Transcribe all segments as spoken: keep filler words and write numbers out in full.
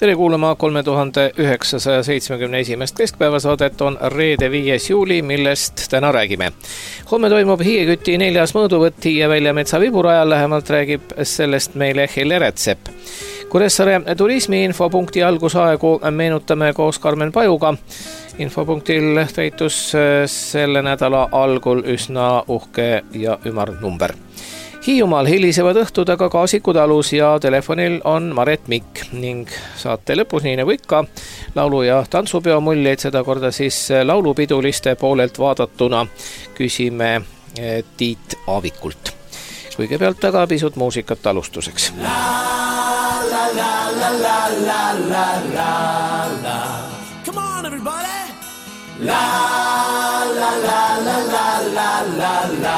tere kuulama kolme tuhande üheksasaja seitsmekümne esimest keskpäevasaadet on reede viies juuli, millest täna räägime. Homme toimub Hiieküti neljas mõõduvõtt Hiie välja metsa viburajal, lähemalt räägib sellest meile Helle Rätsep. Kuressaare turismiinfopunkti algusaegu meenutame koos Karmen Pajuga. Infopunktil täitus selle nädala algul üsna uhke ja ümar number. Hiiumaal hilisevad õhtud aga Kaasiku talus ja telefonil on Maret Mikk ning saate lõpus, nii nagu ikka, laulu- ja tantsupeo muljeid, seda korda siis laulupiduliste poolelt vaadatuna küsime Tiit Aavikult. Kõigepealt aga pisut muusikat alustuseks. La, la, la, la, la, la, la, la, la. Come on everybody! La, la, la, la, la, la, la, la.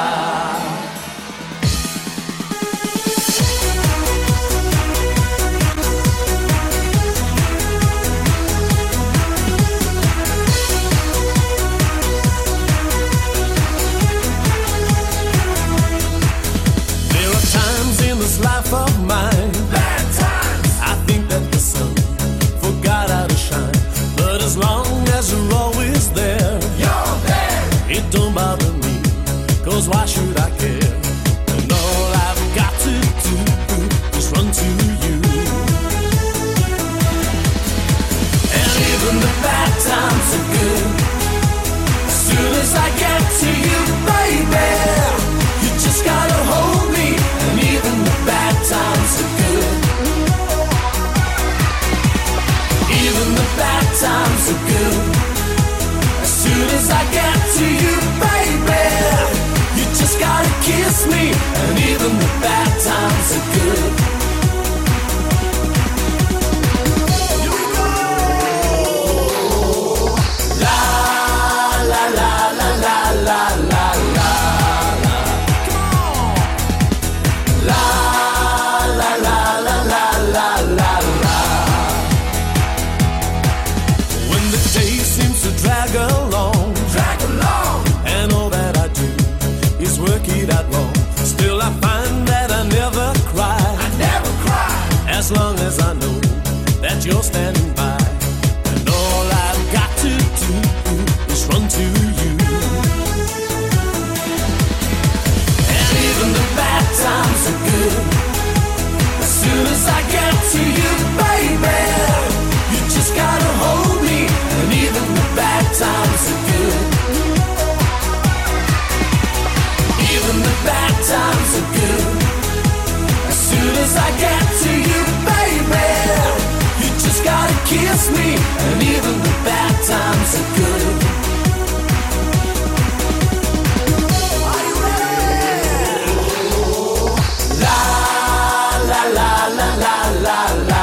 Life of mine, bad times. I think that the sun forgot how to shine, but as long as you're always there, you're there, it don't bother me, cause why should I care? And all I've got to do is run to you. And even the bad times are good, as soon as I get to you, baby, you just gotta hold me. And even the bad times are good. Even the bad times are good. As soon as I get to you, baby, you just gotta kiss me. And even the bad times are good. Here we go. La la la la la la la la. Drag along, drag along, and all that I do is work it out wrong. Still I find that I never cry, I never cry, as long as I know that you're standing by. And all I've got to do is run to you. And even the bad times are good. As soon as I get to you, baby, you just gotta hold me. And even the bad times are good. Even the bad times are good. As soon as I get to you, baby, you just gotta kiss me. And even the bad times are good. Are you ready? La la la la la la la.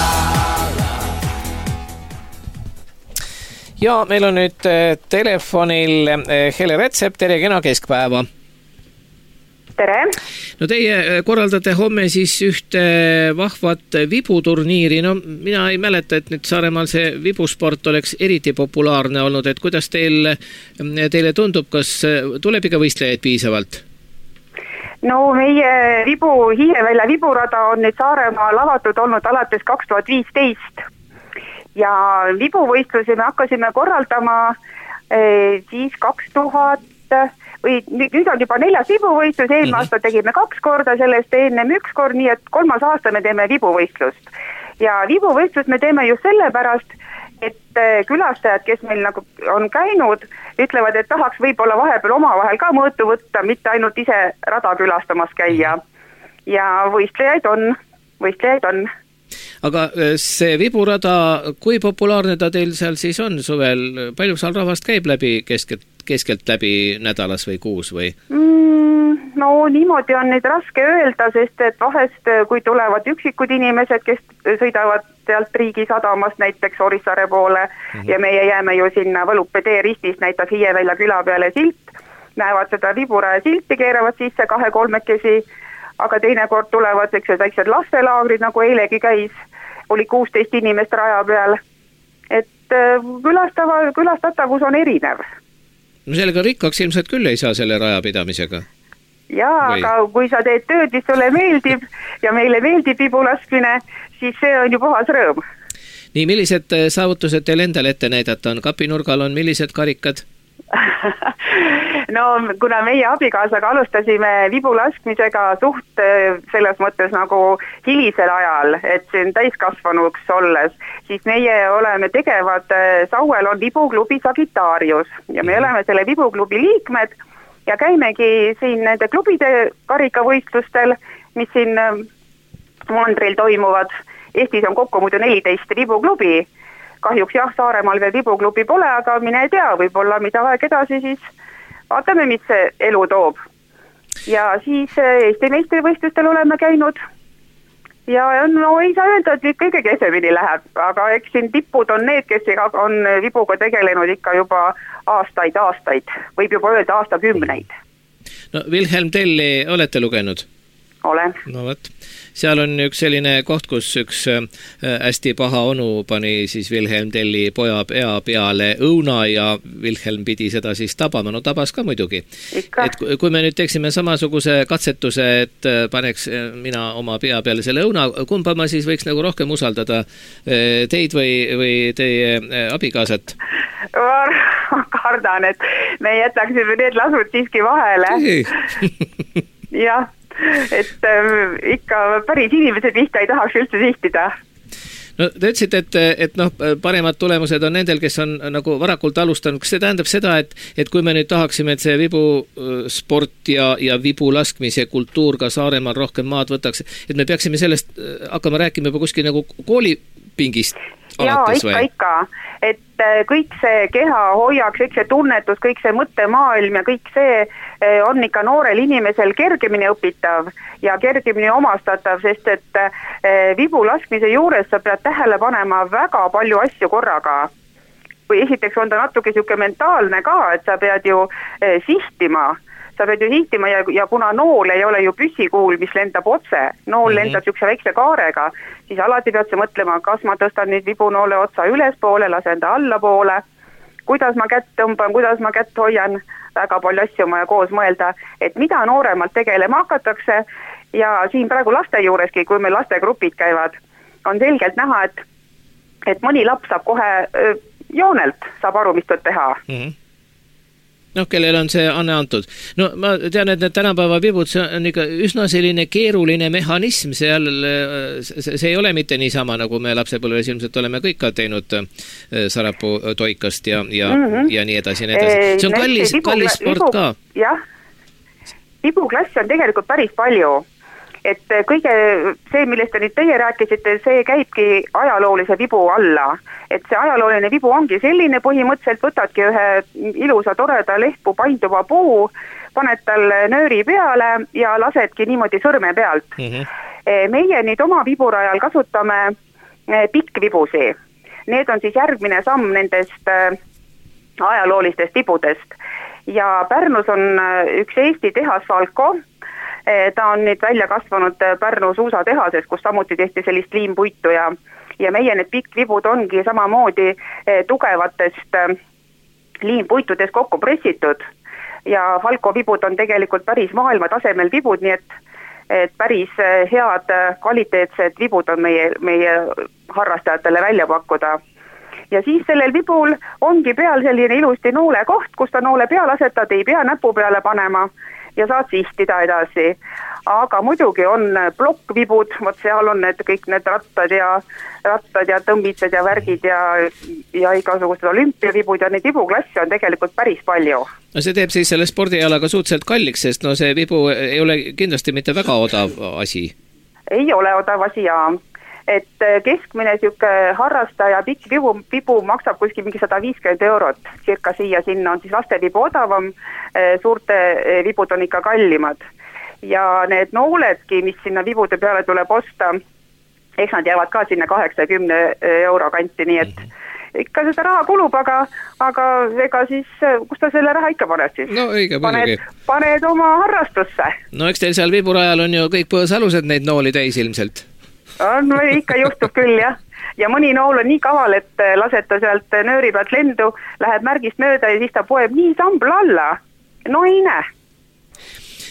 Ja meil on nüüd telefonil Helle Rätsep, tere, kena keskpäeva. Tere. No teie korraldate homme siis ühte vahvat vibuturniiri. No mina ei mäleta, et nüüd Saaremaal see vibusport oleks eriti populaarne olnud, et kuidas teil, teile tundub, kas tuleb ikka võistlejaid piisavalt? No meie vibu, Hiievälja viburada on nüüd Saaremaal avatud olnud alates kaks tuhat viisteist. Ja vibuvõistlusi me hakkasime korraldama eh, siis kaks tuhat või nüüd on juba neljas vibuvõistlus, eelmine aasta tegime kaks korda, sellest ennem üks kord, nii et kolmas aasta me teeme vibuvõistlust. Ja vibuvõistlust me teeme just sellepärast, et külastajad, kes meil nagu on käinud, ütlevad, et tahaks võib-olla vahepeal omavahel ka mõõtu võtta, mitte ainult ise rada külastamas käia. Ja võistlejaid on, võistlejaid on. Aga see viburada, kui populaarne ta teil seal siis on suvel? Palju seal rahvast käib läbi keskelt, keskelt läbi nädalas või kuus või? Mm, no niimoodi on nüüd raske öelda, sest et vahest kui tulevad üksikud inimesed, kes sõidavad sealt riigisadamast näiteks Orissaare poole mm-hmm. ja meie jääme ju sinna Võlupe tee ristis näitab Hiievälja küla peale silt, näevad seda viburaja silti, keeravad sisse kahe-kolmekesi, aga teinekord tulevad väiksed lastelaagrid, nagu eilegi käis, oli kuusteist inimest raja peal, et külastava, külastatavus on erinev. No sellega rikkaks ilmselt küll ei saa selle rajapidamisega. Jaa, või? Aga kui sa teed tööd, mis sulle meeldib ja meile meeldib vibulaskmine, siis see on ju puhas rõõm. Nii, millised saavutused teil endal ette näidata on? Kapinurgal on millised karikad? No kuna meie abikaasaga alustasime vibu laskmisega suht selles mõttes nagu hilisel ajal, et siin täiskasvanuks olles, siis meie oleme tegevad, Sauel on vibuklubi Sagittarius ja me oleme selle vibuklubi liikmed ja käimegi siin nende klubide karikavõistlustel, mis siin mandril toimuvad. Eestis on kokku muidu neliteist vibuklubi. Kahjuks jah, Saaremaal veel vibuklubi pole, aga mine ei tea, võib-olla mida aeg edasi, siis vaatame, mis see elu toob. Ja siis Eesti meistrivõistlustel oleme käinud ja no ei saa öelda, et kõige kesemini läheb, aga eks siin tippud on need, kes on vibuga tegelenud ikka juba aastaid, aastaid, võib juba öelda aastakümneid. No Wilhelm Telli olete lugenud? Olen. No võt. Seal on üks selline koht, kus üks hästi paha onu pani siis Wilhelm Telli poja pea peale õuna ja Wilhelm pidi seda siis tabama. No tabas ka muidugi. Ikka. Et kui me nüüd teeksime samasuguse katsetuse, et paneks mina oma pea peale selle õuna, kumba ma siis võiks nagu rohkem usaldada, teid või, või teie abikaasat? Ma kardan, et me jätaksime need lasud siiski vahele. Jah. Et äh, ikka päris inimesed vihta ei tahaks üldse sihtida. No te ütlesite, et, et noh, paremad tulemused on nendel, kes on nagu varakult alustanud. Kas see tähendab seda, et, et kui me nüüd tahaksime, et see vibu sport ja, ja vibu laskmise kultuur ka Saaremaal rohkem maad võtaks, et me peaksime sellest hakkama rääkima juba kuskil nagu koolipingist alates või? Jaa, ikka, ikka. Et kõik see keha hoiaks, kõik see tunnetus, kõik see mõttemaailm ja kõik see on ikka noorel inimesel kergemini õpitav ja kergemini omastatav, sest et vibu laskmise juures sa pead tähele panema väga palju asju korraga. Või esiteks on ta natuke siuke mentaalne ka, et sa pead ju sihtima. Sa pead ju sihtima ja, ja kuna nool ei ole ju püssikuul, mis lendab otse, nool mm-hmm. lendab siukse väikse kaarega, siis alati pead sa mõtlema, kas ma tõstan nüüd vibunoole otsa ülespoole, lasen ta allapoole, kuidas ma kätt tõmban, kuidas ma kätt hoian, väga palju asju ma koos mõelda, et mida nooremalt tegelema hakatakse ja siin praegu laste juureski, kui meil lastegrupid käivad, on selgelt näha, et, et mõni laps saab kohe öö, joonelt, saab aru, mis tuleb teha. Mm-hmm. noh, kellel on see anne antud. No ma tean, et need tänapäeva vibud, see on ikka üsna selline keeruline mehhanism, seal, see, see ei ole mitte niisama, nagu me lapsepõlves ilmselt oleme kõik ka teinud sarapuu toikast ja, ja, mm-hmm. ja nii edasi, nii edasi. See on kallis, vibu, kallis sport vibu, ka. Jah, vibuklassi on tegelikult päris palju. Et kõige see, millest te nüüd teie rääkisite, see käibki ajaloolise vibu alla. Et see ajalooline vibu ongi selline, põhimõtteliselt võtadki ühe ilusa toreda lehtpuu painduva puu, paned tal nööri peale ja lasedki niimoodi sõrme pealt. Mm-hmm. Meie nüüd oma viburajal kasutame pikkvibusi. Need on siis järgmine samm nendest ajaloolistest vibudest. Ja Pärnus on üks Eesti tehas Falco. Ta on nüüd välja kasvanud Pärnu suusatehases, kus samuti tehti sellist liimpuitu ja, ja meie need pikkvibud ongi samamoodi tugevatest liimpuitudest kokku pressitud. Ja Falco vibud on tegelikult päris maailma tasemel vibud, nii et, et päris head kvaliteetsed vibud on meie, meie harrastajatele välja pakkuda. Ja siis sellel vibul ongi peal selline ilusti noole koht, kus ta noole peal asetad, ei pea näpu peale panema ja saad sihtida edasi. Aga muidugi on plokkvibud, vot seal on need kõik need rattad ja, rattad ja tõmbitsed ja värgid ja, ja igasugused olümpiavibud ja neid vibuklassi on tegelikult päris palju. No see teeb siis selle spordialaga suhteliselt kalliks, sest no see vibu ei ole kindlasti mitte väga odav asi. Ei ole odav asi, jaa. Et keskmine siuke harrastaja pikk vibu, vibu maksab kuskil mingi sada viiskümmend eurot, cirka siia sinna on siis laste vibu odavam, suurte vibud on ikka kallimad. Ja need nooledki, mis sinna vibude peale tuleb osta, eks nad jäävad ka sinna kaheksakümne euro kanti, nii et ikka seda raha kulub, aga, aga ega siis, kus ta selle raha ikka paned siis? No õige, paned, paned oma harrastusse. No eks teil seal viburajal on ju kõik põõsalused neid nooli täis ilmselt. On, ikka juhtub küll, jah. Ja mõni nool on nii kaval, et lased ta sealt nööri pealt lendu, läheb märgist mööda ja siis ta poeb nii sambla alla. No ei näe.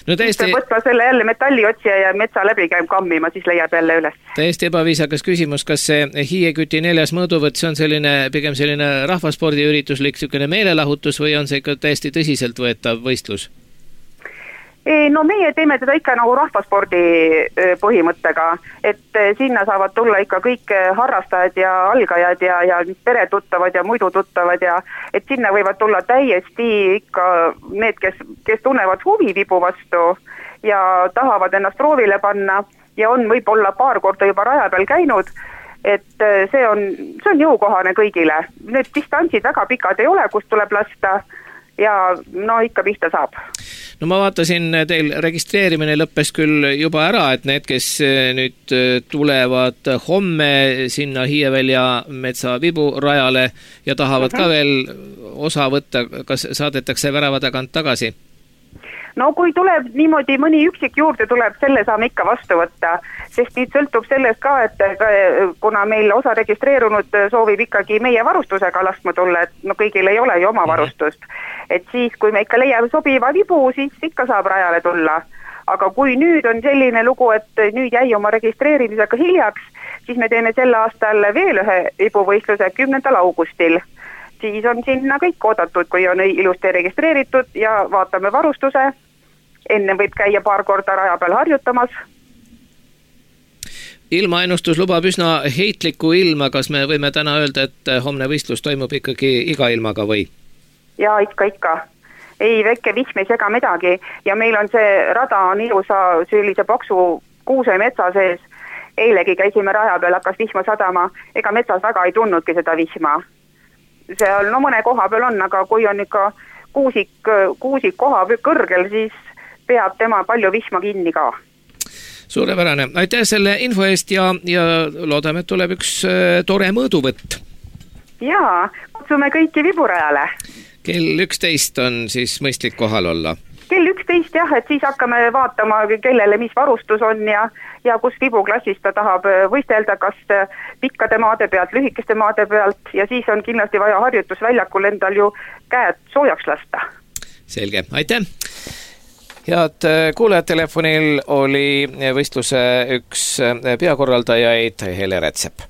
No täiesti... siis võtma selle jälle metalliotsija ja metsa läbi käib kammima, siis leiab jälle üles. Täiesti ebaviisakas küsimus, kas see hiieküti neljas mõõduvõtt, see on selline, pigem selline rahvaspordiürituslik selline meelelahutus või on see ikka täiesti tõsiselt võetav võistlus? No meie teeme teda ikka nagu rahvaspordi põhimõttega, et sinna saavad tulla ikka kõik harrastajad ja algajad ja, ja peretuttavad ja muidu tuttavad ja et sinna võivad tulla täiesti ikka need, kes, kes tunnevad huvi vibu vastu ja tahavad ennast proovile panna ja on võib-olla paar korda juba raja peal käinud, et see on, see on jõukohane kõigile. Need distantsid väga pikad ei ole, kust tuleb lasta ja no ikka pihta saab. No ma vaatasin, teil registreerimine lõppes küll juba ära, et need, kes nüüd tulevad homme sinna Hiievälja metsa viburajale ja tahavad ka veel osa võtta, kas saadetakse värava tagant tagasi? No kui tuleb niimoodi mõni üksik juurde tuleb, selle saame ikka vastu võtta, sest nüüd sõltub sellest ka, et kuna meil osa registreerunud soovib ikkagi meie varustusega laskma tulla, et no kõigil ei ole ju oma varustust, et siis kui me ikka leiame sobiva vibu, siis ikka saab rajale tulla. Aga kui nüüd on selline lugu, et nüüd jäi oma registreerimisega hiljaks, siis me teeme sel aastal veel ühe vibuvõistluse kümnendal augustil. Siis on sinna kõik oodatud, kui on ilusti registreeritud ja vaatame varustuse. Enne võib käia paar korda raja peal harjutamas. Ilmaennustus lubab üsna heitliku ilma, kas me võime täna öelda, et homne võistlus toimub ikkagi iga ilmaga või? Ja ikka, ikka. Ei väike vihm ei sega midagi ja meil on see rada on ilusa sellise paksu kuuse metsa sees. Eilegi käisime raja peal, hakkas vihma sadama, ega metsas väga ei tunnudki seda vihma. Seal no mõne koha peal on, aga kui on ikka kuusik, kuusik koha kõrgel, siis peab tema palju vihma kinni ka. Suurepärane. Aitäh selle info eest ja, ja loodame, et tuleb üks tore mõõduvõtt. Jaa, kutsume kõiki viburajale. Kell üksteist on siis mõistlik kohal olla. Kell üksteist jah, et siis hakkame vaatama, kellele mis varustus on ja, ja kus vibuklassist ta tahab võistelda, kas pikkade maade pealt, lühikeste maade pealt ja siis on kindlasti vaja harjutusväljakul endal ju käed soojaks lasta. Selge, aitäh! Head kuulajad, telefonil oli võistluse üks peakorraldajaid Hele Rätsep.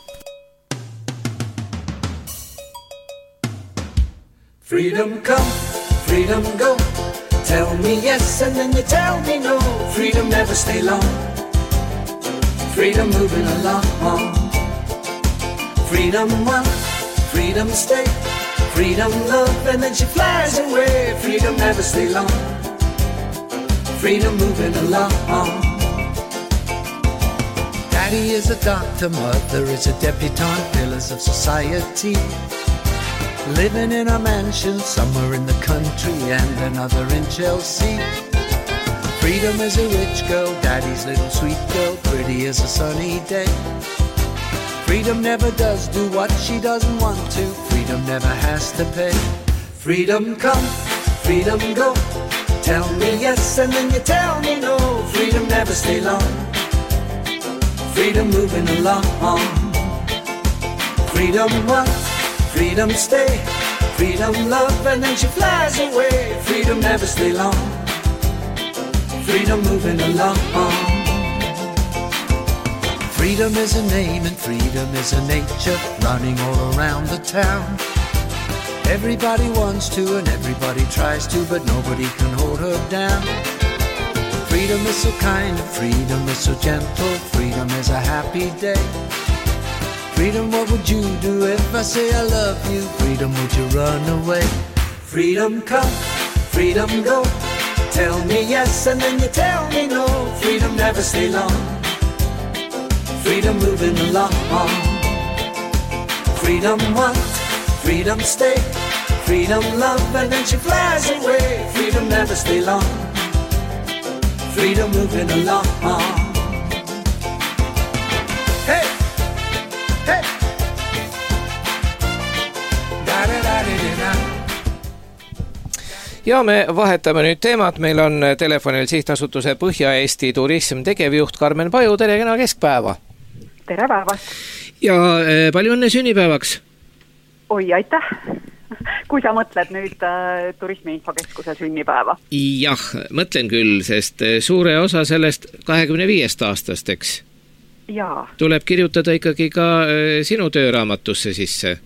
Freedom come, freedom go. Tell me yes and then you tell me no. Freedom never stay long. Freedom moving along. Freedom one, freedom stay. Freedom love and then she flies away. Freedom never stay long. Freedom moving along. Daddy is a doctor, mother is a debutante, pillars of society. Living in a mansion somewhere in the country and another in Chelsea. Freedom is a rich girl, daddy's little sweet girl, pretty as a sunny day. Freedom never does do what she doesn't want to. Freedom never has to pay. Freedom come, freedom go. Tell me yes and then you tell me no. Freedom never stay long. Freedom moving along. Freedom one, freedom stay. Freedom love and then she flies away. Freedom never stay long. Freedom moving along. Freedom is a name and freedom is a nature running all around the town. Everybody wants to and everybody tries to, but nobody can hold her down. Freedom is so kind, freedom is so gentle, freedom is a happy day. Freedom, what would you do if I say I love you? Freedom, would you run away? Freedom come, freedom go. Tell me yes and then you tell me no. Freedom never stay long. Freedom moving along. Freedom want, freedom stay. Freedom love and then she flies away. Freedom never stay long. Freedom moving along. Hey! Hey! Ja me vahetame nüüd teemat. Meil on telefonil sihtasutuse Põhja-Eesti turism tegevjuht Karmen Paju. Tere kena keskpäeva. Tere päevast. Ja palju õnne sünnipäevaks. Oi, aitäh. kui sa mõtled nüüd äh, Turismi Infokeskuse sünnipäeva. Jah, mõtlen küll, sest suure osa sellest kahekümne viiest aastast, eks? Jaa. Tuleb kirjutada ikkagi ka äh, sinu tööraamatusse sisse?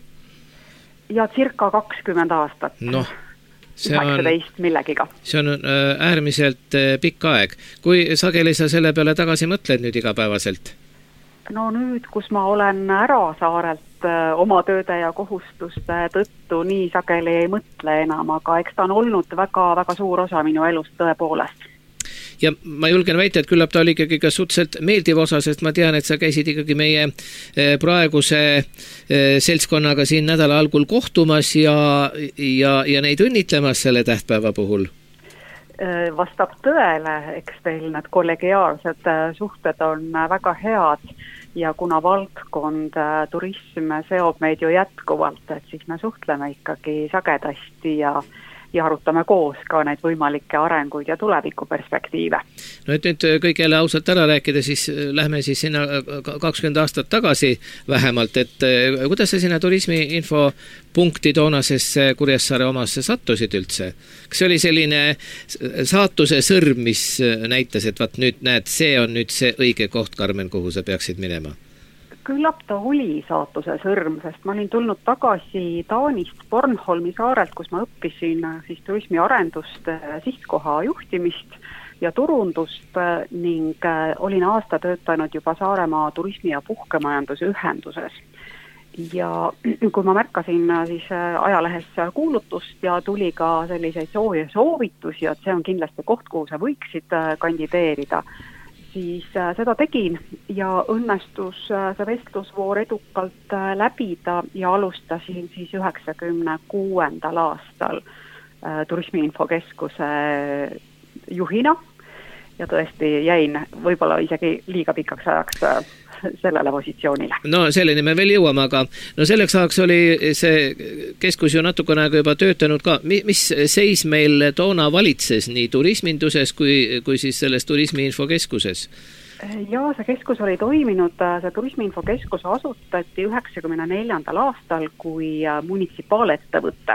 Ja circa kakskümmend aastat. Noh, see on, üheksateist millegiga. See on äh, äärmiselt äh, pikk aeg. Kui sageli sa selle peale tagasi mõtled nüüd igapäevaselt? No nüüd, kus ma olen ära saarelt äh, oma tööde ja kohustuste tõttu nii sageli ei mõtle enam, aga eks ta on olnud väga, väga suur osa minu elust tõepoolest. Ja ma julgen väita, et küllap ta oli ikkagi ka suhteliselt meeldiv osa, sest ma tean, et sa käisid ikkagi meie praeguse seltskonnaga siin nädala algul kohtumas ja, ja, ja neid õnnitlemas selle tähtpäeva puhul. Vastab tõele, eks teil need kollegiaalsed suhted on väga head ja kuna valdkond turism seob meid ju jätkuvalt, et siis me suhtleme ikkagi sagedasti ja ja arutame koos ka neid võimalikke arenguid ja tulevikuperspektiive. No et nüüd kõik jälle ausalt ära rääkida, siis lähme siis sinna kakskümmend aastat tagasi vähemalt, et kuidas sa sinna Turismi Infopunkti toonasesse Kuressaare omasse sattusid üldse? Kas see oli selline saatuse sõrm, mis näitas, et vaat nüüd näed, see on nüüd see õige koht, Karmen, kuhu sa peaksid minema? Küllap ta oli saatuse sõrm, sest ma olin tulnud tagasi Taanist Bornholmi saarelt, kus ma õppisin siis turismi arendust, sihtkoha juhtimist ja turundust ning olin aasta töötanud juba Saaremaa turismi- ja puhkemajanduse ühenduses. Ja kui ma märkasin siis ajalehes kuulutust ja tuli ka selliseid sooja soovitusi, et see on kindlasti koht, kuhu sa võiksid kandideerida, siis seda tegin ja õnnestus see vestlusvoor edukalt läbida ja alustasin siis üheksakümne kuuendal aastal Turismi Infokeskuse juhina ja tõesti jäin võib-olla isegi liiga pikaks ajaks sellele positsioonile. No selleni me veel jõuame, aga no selleks ajaks oli see keskus ju natukene aega juba töötanud ka. Mis seis meil toona valitses nii turisminduses kui, kui siis selles Turismi Infokeskuses? Ja see keskus oli toiminud, see Turismi Infokeskus asutati üheksakümne neljandal aastal kui munitsipaalettevõte.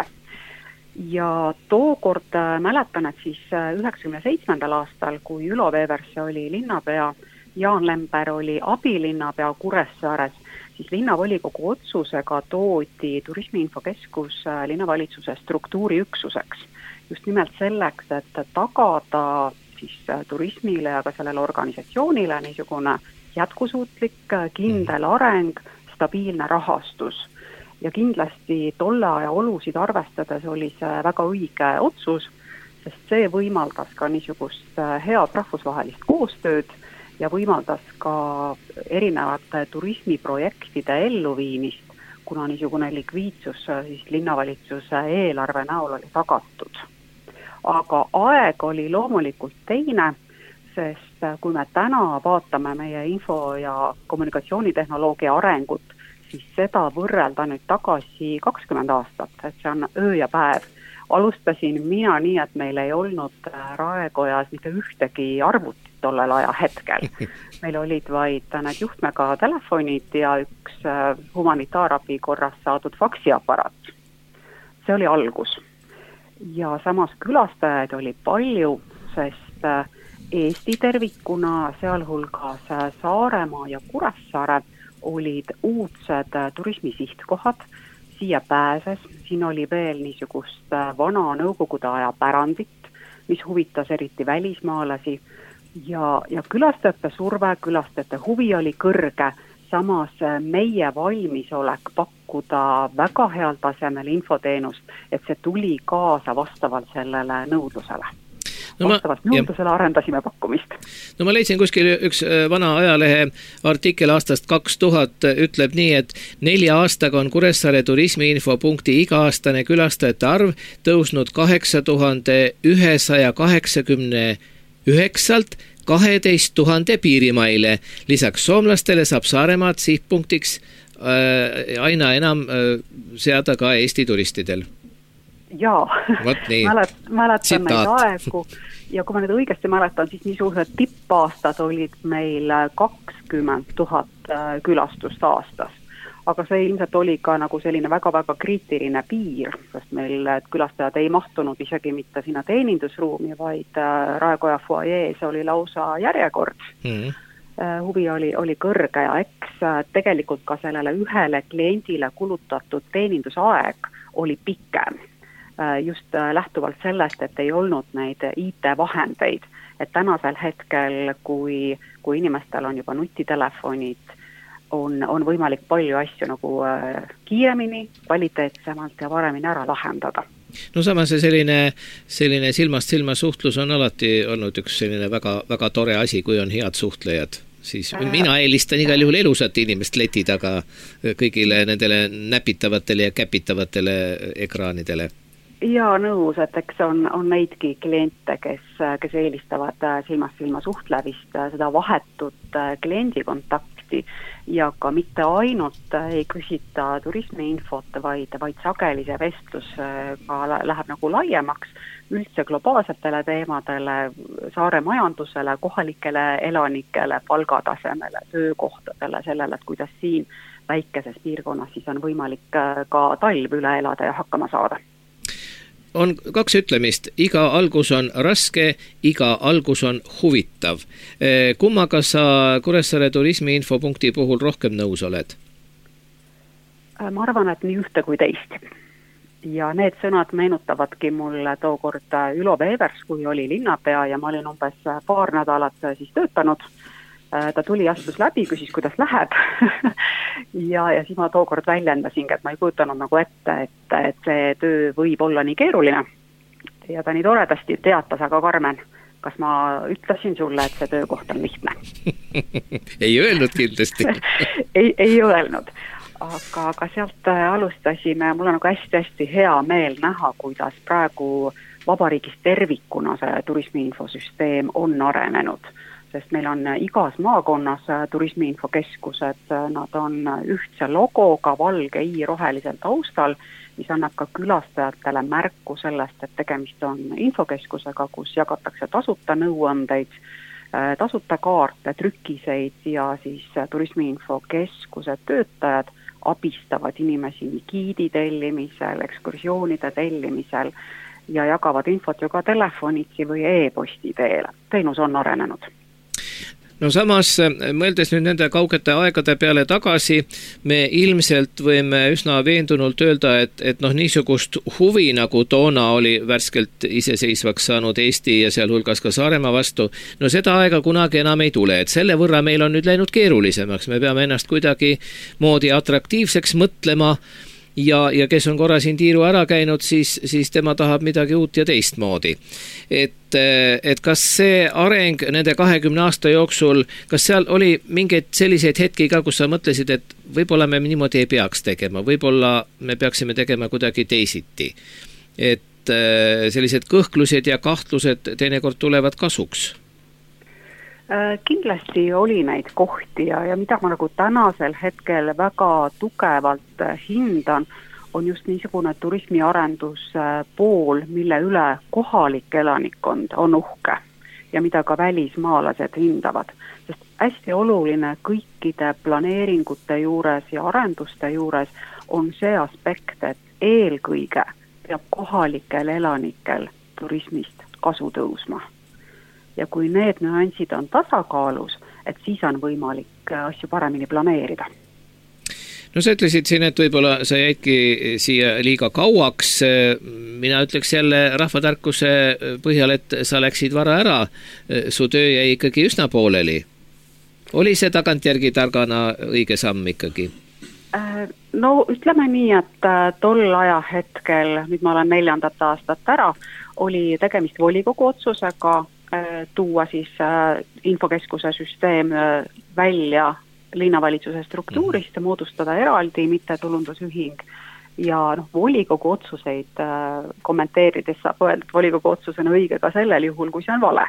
Ja tookord mäletan, et siis üheksakümne seitsmendal aastal, kui Ülo Veevers oli linnapea, Jaan Lember oli abilinnapea Kuressaares, siis linnavolikogu otsusega toodi Turismi Infokeskus linnavalitsuse struktuuriüksuseks. Just nimelt selleks, et tagada siis turismile ja ka sellele organisatsioonile niisugune jätkusuutlik, kindel areng, stabiilne rahastus. Ja kindlasti tolle aja olusid arvestades oli see väga õige otsus, sest see võimaldas ka niisugust head rahvusvahelist koostööd ja võimaldas ka erinevate turismiprojektide elluviimist, kuna niisugune likviidsus siis linnavalitsuse eelarve näol oli tagatud. Aga aeg oli loomulikult teine, sest kui me täna vaatame meie info- ja kommunikatsioonitehnoloogia arengut, siis seda võrrelda nüüd tagasi kakskümmend aastat, et see on öö ja päev. Alustasin mina nii, et meil ei olnud Raekojas mitte ühtegi arvutit tollel aja hetkel. Meil olid vaid need juhtmega telefonid ja üks humanitaarabi korras saadud faksiaparaat. See oli algus. Ja samas külastajaid oli palju, sest Eesti tervikuna, sealhulgas Saaremaa ja Kuressaare olid uudsed turismisihtkohad, siia pääses, siin oli veel niisugust vana nõukogude aja pärandit, mis huvitas eriti välismaalasi ja, ja külastajate surve, külastajate huvi oli kõrge, samas meie valmisolek pakkuda väga heal tasemel infoteenust, et see tuli kaasa vastavalt sellele nõudlusele. No vastavalt ma, nõudlusele arendasime pakkumist. No ma leidsin kuskil üks vana ajalehe artikkel aastast kaks tuhat ütleb nii, et nelja aastaga on Kuressaare Turismi Infopunkti iga-aastane külastajate arv tõusnud kaheksa tuhande ühesaja kaheksakümne üheksalt kaheteist tuhande piirimaile. Lisaks soomlastele saab Saaremaad sihtpunktiks äh, aina enam äh, seada ka Eesti turistidel. Jaa, Mälet, mäletan neid aegu ja kui ma nüüd õigesti mäletan, siis niisugused tippaastad olid meil kakskümmend tuhat külastust aastas. aga see ilmselt oli ka nagu selline väga-väga kriitiline piir, sest meil külastajad ei mahtunud isegi mitte sinna teenindusruumi, vaid Raekoja fuajees oli lausa järjekord. Mm-hmm. Huvi oli, oli kõrge ja eks tegelikult ka sellele ühele kliendile kulutatud teenindusaeg oli pikem. Just lähtuvalt sellest, et ei olnud neid I T-vahendeid, et tänasel hetkel, kui, kui inimestel on juba nutitelefonid, on, on võimalik palju asju nagu kiiremini, kvaliteetsemalt ja paremini ära lahendada. No samas see selline, selline silmast silma suhtlus on alati olnud üks selline väga, väga tore asi, kui on head suhtlejad. Siis mina eelistan igal juhul elusat inimest leti taga kõigile nendele näpitavatele ja käpitavatele ekraanidele. Ja nõus, et eks on, on neidki kliente, kes, kes eelistavad silmast silma suhtlevist, seda vahetut kliendikontakti ja ka mitte ainult ei küsita turismiinfot, vaid, vaid sageli see vestlus ka läheb nagu laiemaks üldse globaalsetele teemadele, saare majandusele, kohalikele elanikele, palgatasemele, töökohtadele, sellele, et kuidas siin väikeses piirkonnas siis on võimalik ka talv üle elada ja hakkama saada. On kaks ütlemist, iga algus on raske, iga algus on huvitav. Kummaga sa Kuressaare turismiinfopunkti puhul rohkem nõus oled? Ma arvan, et nii ühte kui teist. Ja need sõnad meenutavadki mulle tookord Ülo Veevers, kui oli linnapea ja ma olin umbes paar nädalat siis töötanud. Ta tuli, astus läbi, küsis, kuidas läheb. ja, ja siis ma tookord väljendasin, et ma ei kujutanud nagu ette, et, et see töö võib olla nii keeruline. Ja ta nii toredasti teatas, aga Karmen, kas ma ütlesin sulle, et see töökoht on lihtne? ei öelnud kindlasti. ei, ei öelnud. Aga, aga sealt alustasime, mul on nagu hästi-hästi hea meel näha, kuidas praegu vabariigis tervikuna see turismiinfosüsteem on arenenud. Sest meil on igas maakonnas turismiinfokeskused, nad on ühtse logoga, valge i rohelisel taustal, mis annab ka külastajatele märku sellest, et tegemist on infokeskusega, kus jagatakse tasuta nõuandeid, tasuta kaarte, trükiseid ja siis turismiinfokeskuse töötajad abistavad inimesi giidi tellimisel, ekskursioonide tellimisel ja jagavad infot ju ka telefonitsi või e-posti teele. Teenus on arenenud. No samas, mõeldes nüüd nende kaugete aegade peale tagasi, me ilmselt võime üsna veendunult öelda, et, et noh, niisugust huvi, nagu toona oli värskelt iseseisvaks saanud Eesti ja sealhulgas ka Saaremaa vastu, no seda aega kunagi enam ei tule, et selle võrra meil on nüüd läinud keerulisemaks, me peame ennast kuidagi moodi atraktiivseks mõtlema ja, ja kes on korra siin tiiru ära käinud, siis, siis tema tahab midagi uut ja teistmoodi. Et, et kas see areng nende kahekümne aasta jooksul, kas seal oli mingeid selliseid hetki ka, kus sa mõtlesid, et võib-olla me niimoodi ei peaks tegema, võib-olla me peaksime tegema kuidagi teisiti. Et sellised kõhklused ja kahtlused teinekord tulevad kasuks. Kindlasti oli neid kohti ja, ja mida ma nagu tänasel hetkel väga tugevalt hindan, on just niisugune turismiarendus pool, mille üle kohalik elanikkond on uhke ja mida ka välismaalased hindavad. Sest hästi oluline kõikide planeeringute juures ja arenduste juures on see aspekt, et eelkõige peab kohalikel elanikel turismist kasu tõusma. Ja kui need nüansid on tasakaalus, et siis on võimalik asju paremini planeerida. No sa ütlesid siin, et võib-olla sa jäidki siia liiga kauaks. Mina ütleks jälle rahvatarkuse põhjal, et sa läksid vara ära. Su töö jäi ikkagi üsna pooleli. Oli see tagantjärgi targana õige samm ikkagi? No ütleme nii, et tol aja hetkel, nüüd ma olen neljandat aastat ära, oli tegemist volikogu otsusega tuua siis infokeskuse süsteem välja linnavalitsuse struktuurist ja moodustada eraldi mittetulundusühing. Ja noh, volikogu otsuseid kommenteerides saab öelda, et volikogu otsus on õige ka sellel juhul, kui see on vale.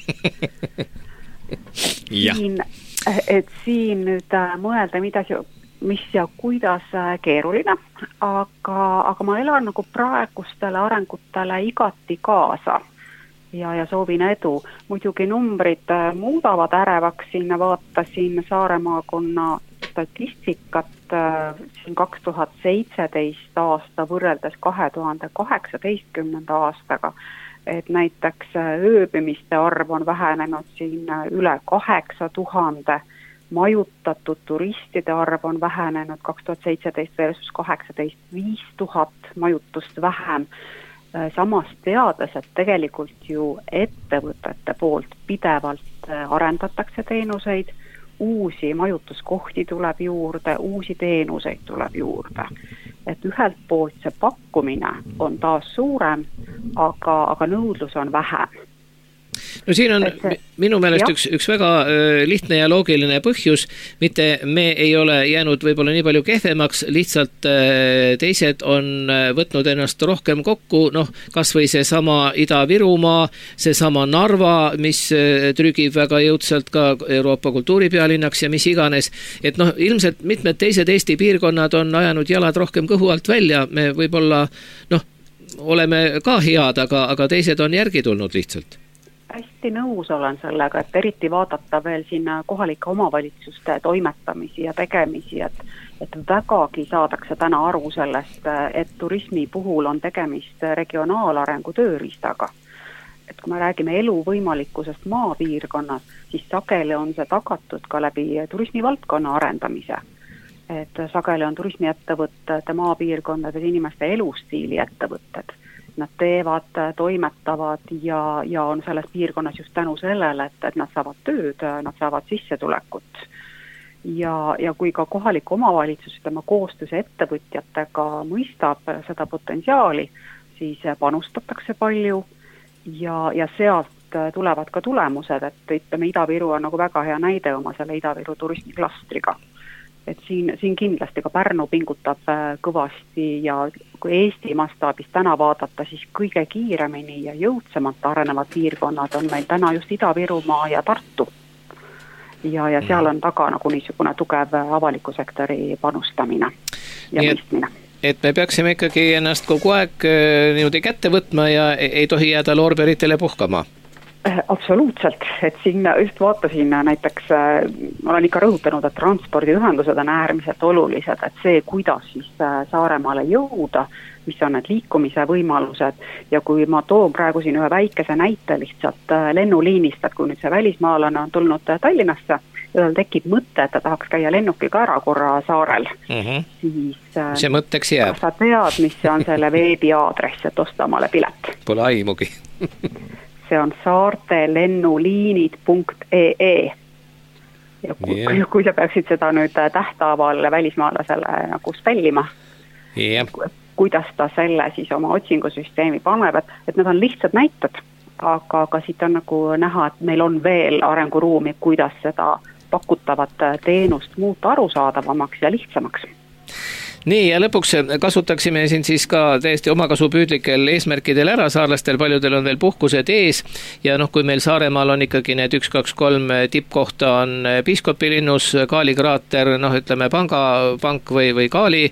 siin, et siin nüüd mõelda, mida see mis ja kuidas keeruline, aga, aga ma elan nagu praegustele arengutele igati kaasa. Ja, ja soovin edu. Muidugi numbrid muudavad ärevaks, sinna vaatasin Saare maakonna statistikat siin kaks tuhat seitseteist aasta võrreldes kahe tuhande kaheksateistkümnenda aastaga, et näiteks ööbimiste arv on vähenenud siin üle kaheksa tuhande, majutatud turistide arv on vähenenud kaks tuhat seitseteist versus kaheksateist viis tuhat majutust vähem. Samas teades, et tegelikult ju ettevõtete poolt pidevalt arendatakse teenuseid, uusi majutuskohti tuleb juurde, uusi teenuseid tuleb juurde. Et ühelt poolt see pakkumine on taas suurem, aga, aga nõudlus on vähem. No siin on see, minu meelest üks, üks väga lihtne ja loogiline põhjus, mitte me ei ole jäänud võib-olla nii palju kehvemaks, lihtsalt teised on võtnud ennast rohkem kokku, noh, kas või see sama Ida-Virumaa, see sama Narva, mis trügib väga jõudsalt ka Euroopa kultuuripealinnaks ja mis iganes, et noh, ilmselt mitmed teised Eesti piirkonnad on ajanud jalad rohkem kõhu alt välja, me võib-olla noh, oleme ka head, aga, aga teised on järgi tulnud lihtsalt. Hästi nõus olen sellega, et eriti vaadata veel sinna kohalike omavalitsuste toimetamisi ja tegemisi, et, et vägagi saadakse täna aru sellest, et turismi puhul on tegemist regionaalarengu tööriistaga. Et kui me räägime elu võimalikkusest maapiirkonnas, siis sageli on see tagatud ka läbi turismivaldkonna arendamise. Et sageli on turismiettevõtted maapiirkondades inimeste elustiili ettevõtted. Nad teevad, toimetavad ja, ja on selles piirkonnas just tänu sellele, et, et nad saavad tööd, nad saavad sissetulekut. Ja, ja kui ka kohalik omavalitsus tema koostöös ettevõtjatega mõistab seda potentsiaali, siis panustatakse palju ja, ja sealt tulevad ka tulemused, et ütleme, Ida-Viru on nagu väga hea näide oma selle Ida-Viru turismiklastriga. Et siin, siin kindlasti ka Pärnu pingutab kõvasti ja kui Eesti mastaabis täna vaadata, siis kõige kiiremini ja jõudsemalt arenevad piirkonnad on meil täna just Ida-Virumaa ja Tartu. Ja, ja seal on taga nagu niisugune tugev avaliku sektori panustamine ja Nii, mõistmine. Et me peaksime ikkagi ennast kogu aeg niimoodi kätte võtma ja ei tohi jääda loorberitele puhkama. Absoluutselt, et siin just vaatasin näiteks, olen ikka rõhutanud, et transpordiühendused on äärmiselt olulised, et see, kuidas siis Saaremaale jõuda, mis on need liikumise võimalused ja kui ma toon praegu siin ühe väikese näite lihtsalt lennuliinist, et kui nüüd see välismaalane on tulnud Tallinnasse ja tal tekib mõte, et ta tahaks käia lennukiga ära korra saarel, mm-hmm. siis see mõtteks jääb. Kas sa tead, mis on selle veebiaadress, et osta omale pilet? Pole aimugi. See on saartelennuliinid punkt ee e. Ja kui, yeah. kui sa peaksid seda nüüd tähtaaval välismaalasele nagu spellima, yeah. kuidas ta selle siis oma otsingusüsteemi paneb, et, et need on lihtsad näited, aga, aga siit on nagu näha, et meil on veel arenguruumi, kuidas seda pakutavat teenust muuta arusaadavamaks ja lihtsamaks. Nii, ja lõpuks kasutaksime siin siis ka täiesti omakasupüüdlikel eesmärkidel ära, saarlastel paljudel on veel puhkused ees ja noh, kui meil Saaremaal on ikkagi need üks, kaks, kolm tippkohta on Piiskopilinnus, Kaali kraater, noh ütleme Pangapank või, või Kaali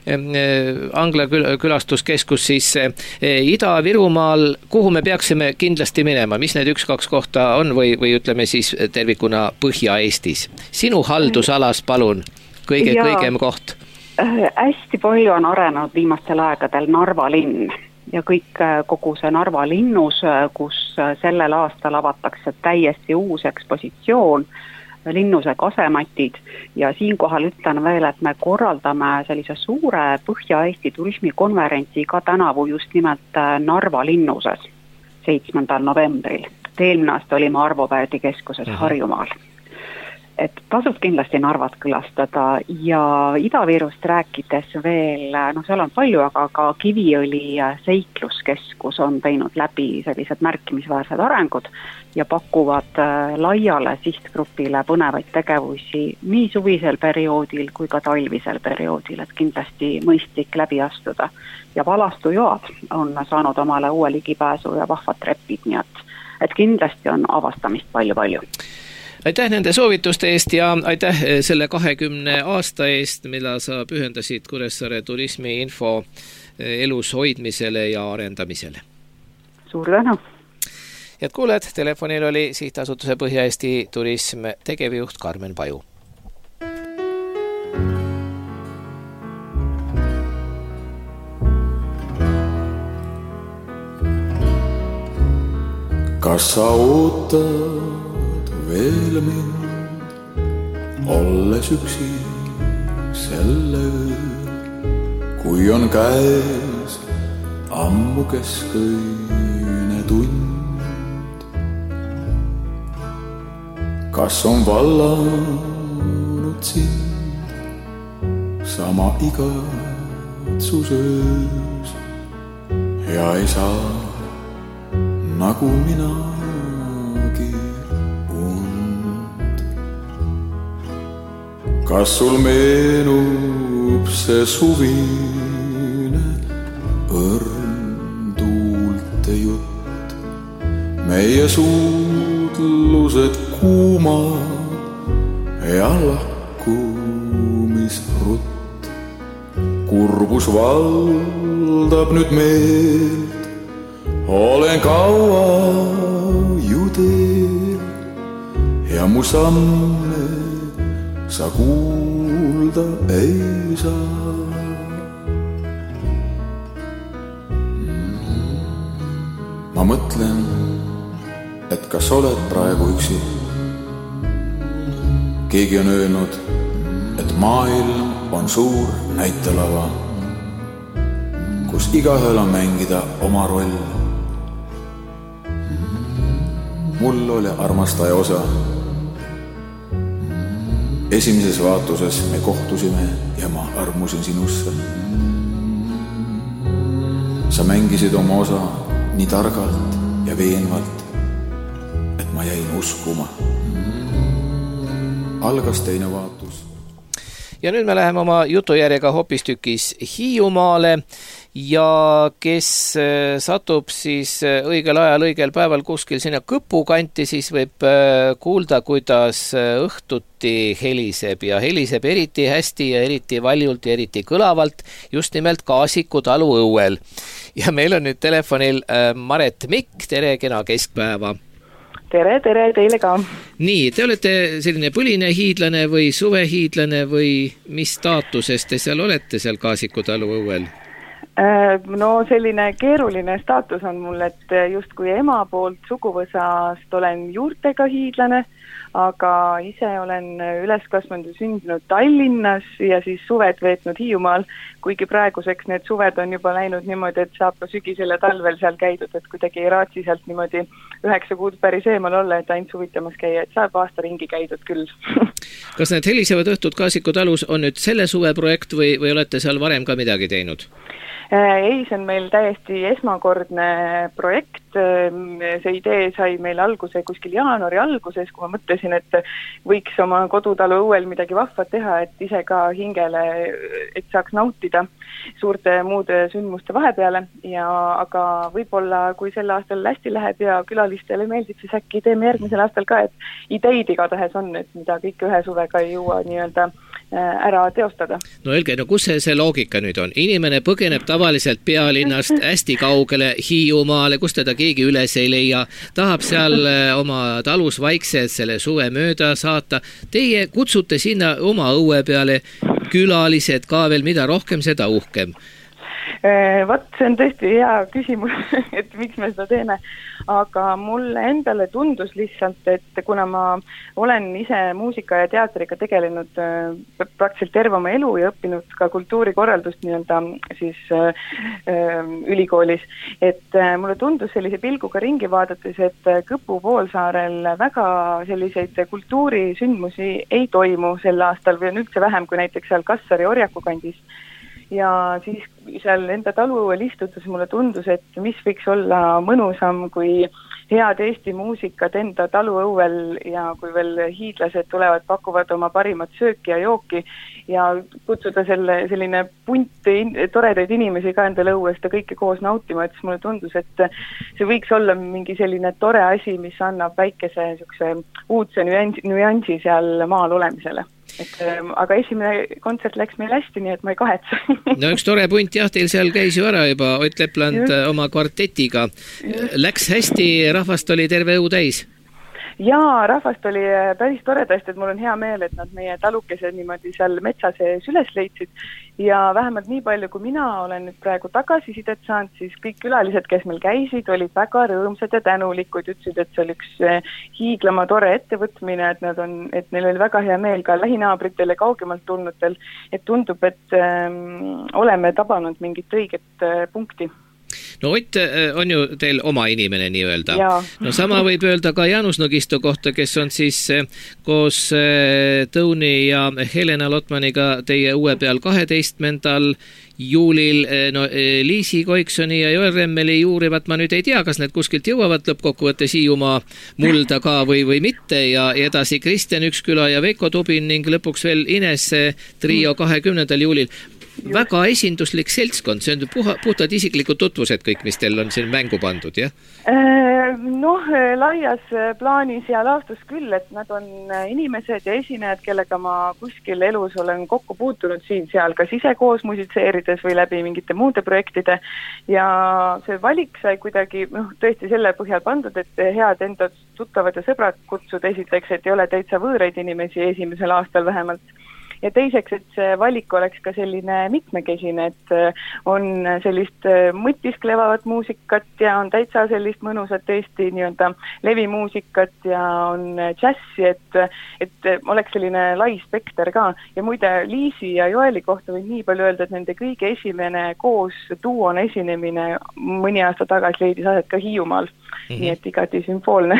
Angla külastuskeskus, siis Ida-Virumaal, kuhu me peaksime kindlasti minema, mis need üks, kaks kohta on või, või ütleme siis tervikuna Põhja-Eestis? Sinu haldusalas palun kõige, kõigem koht. Hästi palju on arenenud viimastel aegadel Narva linn ja kõik kogu see Narva linnus, kus sellel aastal avatakse täiesti uus ekspositsioon, linnuse kasematid ja siinkohal ütlen veel, et me korraldame sellise suure Põhja-Eesti turismikonverentsi ka tänavu just nimelt Narva linnuses seitsmendal novembril. Eelmine aasta olime Arvo Pärdi keskuses mm-hmm. Harjumaal. Et tasub kindlasti Narvat külastada ja Ida-Virust rääkides veel, no seal on palju, aga ka Kiviõli seikluskeskus on teinud läbi sellised märkimisväärsed arengud ja pakuvad laiale sihtgrupile põnevaid tegevusi nii suvisel perioodil kui ka talvisel perioodil, et kindlasti mõistlik läbi astuda. Ja valastujoad on saanud omale uue ligipääsu ja vahvad trepid, nii et, et kindlasti on avastamist palju-palju. Aitäh nende soovituste eest ja aitäh selle kahekümne aasta eest, mille sa pühendasid Kuressaare turismiinfo elus hoidmisele ja arendamisele. Suur tänu! Head kuuled, telefonil oli Sihtasutuse Põhja-Eesti turism tegevjuht Karmen Paju. kas sa ootad veel mind, olles üksi selle öö, kui on käes ammu kesköine tund. Kas on vallanud sind sama igatsusöös ja ei saa nagu minagi und. Kas sul meenub see suvine õrn tuulte jutt, meie suudlused kuumad ja lahkumisrutt. Kurbus valdab nüüd meelt, olen kaua ju teel ja mu samme sa kuulda ei saa. Ma mõtlen, et kas oled praegu üksi. Keegi on öelnud, et maailm on suur näitelava, kus igahel on mängida oma roll. Mul oli armastaja osa. Esimeses vaatuses me kohtusime ja ma armusin sinusse. Sa mängisid oma osa nii targalt ja veenvalt, et ma jäin uskuma. Algas teine vaatus. Ja nüüd me läheme oma jutujärjega hoopistükis Hiiumaale ja kes satub siis õigel ajal, õigel päeval kuskil sinna Kõpu kanti, siis võib kuulda, kuidas õhtuti heliseb ja heliseb eriti hästi ja eriti valjult ja eriti kõlavalt just nimelt Kaasiku talu õuel. Ja meil on nüüd telefonil Maret Mikk, tere, kena keskpäeva. Tere, tere, teile ka. Nii, te olete selline põline hiidlane või suvehiidlane või mis staatuses te seal olete seal Kaasiku talu õuel? No selline keeruline staatus on mul, et just kui ema poolt suguvõsast olen juurtega hiidlane, aga ise olen üles kasvanud ja sündinud Tallinnas ja siis suved veetnud Hiiumaal, kuigi praeguseks need suved on juba läinud niimoodi, et saab ka sügisel ja talvel seal käidud, et kuidagi ei raatsi sealt niimoodi üheksa kuud päris eemal olla, et ainult suvitamas käia, et saab aasta ringi käidud küll. Kas need helisevad õhtud Kaasiku talus on nüüd selle suve projekt või, või olete seal varem ka midagi teinud? Ei, see on meil täiesti esmakordne projekt. See idee sai meil alguse kuskil jaanuari alguses, kui ma mõtlesin, et võiks oma kodutalu õuel midagi vahvat teha, et ise ka hingele, et saaks nautida suurte muude sündmuste vahepeale. Ja, aga võib-olla, kui sel aastal hästi läheb ja külalistele meeldib, siis äkki teeme järgmisel aastal ka, et ideid igatahes on, et mida kõik ühe suvega ei jõua nii-öelda ära teostada. No öelge, no kus see, see loogika nüüd on? Inimene põgeneb tavaliselt pealinnast hästi kaugele Hiiumaale, kus teda keegi üles ei leia, tahab seal oma talus vaikselt selle suve mööda saata. Teie kutsute sinna oma õue peale külalised ka veel, mida rohkem, seda uhkem. Vat, see on tõesti hea küsimus, et miks me seda teeme, aga mulle endale tundus lihtsalt, et kuna ma olen ise muusika ja teatriga tegelenud praktiliselt terve oma elu ja õppinud ka kultuurikorraldust nii-öelda siis äh, ülikoolis, et mulle tundus sellise pilguga ringi vaadates, et Kõpu poolsaarel väga selliseid kultuurisündmusi ei toimu sel aastal või on üldse vähem kui näiteks seal Kassari Orjaku kandis. Ja siis seal enda taluõuel istudes mulle tundus, et mis võiks olla mõnusam kui head Eesti muusikat enda taluõuel ja kui veel hiidlased tulevad, pakuvad oma parimat sööki ja jooki ja kutsuda selle, selline punt toredaid inimesi ka enda õuest ja kõike koos nautima, et mulle tundus, et see võiks olla mingi selline tore asi, mis annab väikese uudse nüansi seal maal olemisele. Et, aga esimene kontsert läks meil hästi, nii et ma ei kahetse. No üks tore punt, jah, teil seal käis ju ära juba Ott Lepland Just. Oma kvartetiga. Läks hästi, rahvast oli terve õu täis? Jaa, rahvast oli päris toredasti, et mul on hea meel, et nad meie talukese niimoodi seal metsa sees üles leidsid ja vähemalt nii palju, kui mina olen nüüd praegu tagasisidet saanud, siis kõik külalised, kes meil käisid, olid väga rõõmsad ja tänulikud, ütlesid, et see oli üks hiiglama tore ettevõtmine, et, nad on, et neil oli väga hea meel ka lähinaabritel ja kaugemalt tulnutel, et tundub, et ähm, oleme tabanud mingit õiget äh, punkti. No Ott on ju teil oma inimene nii-öelda. No sama võib öelda ka Jaanus Nõgisto kohta, kes on siis koos Tõuni ja Helena Lotmaniga teie uue peal kaheteistkümnendal juulil, no Liisi Koiksoni ja Joel Remmeli juurivat ma nüüd ei tea, kas need kuskilt jõuavad lõppkokkuvõttes Hiiumaa mulda ka või, või mitte ja edasi Kristjan Üksküla ja Veiko Tubin ning lõpuks veel Ines trio kahekümnendal juulil. Väga esinduslik seltskond, see on puha, puhtad isiklikud tutvused kõik, mis teil on siin mängu pandud, jah? Noh, laias plaanis ja laastus küll, et nad on inimesed ja esinejad, kellega ma kuskil elus olen kokku puutunud siin-seal, kas ise koos musitseerides või läbi mingite muude projektide ja see valik sai kuidagi noh, tõesti selle põhjal pandud, et head enda tuttavad ja sõbrad kutsud esiteks, et ei ole täitsa võõraid inimesi esimesel aastal vähemalt. Ja teiseks, et see valik oleks ka selline mitmekesine, et on sellist mõtisklevavat muusikat ja on täitsa sellist mõnusat Eesti nii-öelda levimuusikat ja on džässi, et, et oleks selline lai spekter ka. Ja muide, Liisi ja Joeli kohta võib nii palju öelda, et nende kõige esimene koos duon esinemine mõni aasta tagasi leidis aset ka Hiiumaal, mm-hmm. Nii et igati sümfoolne.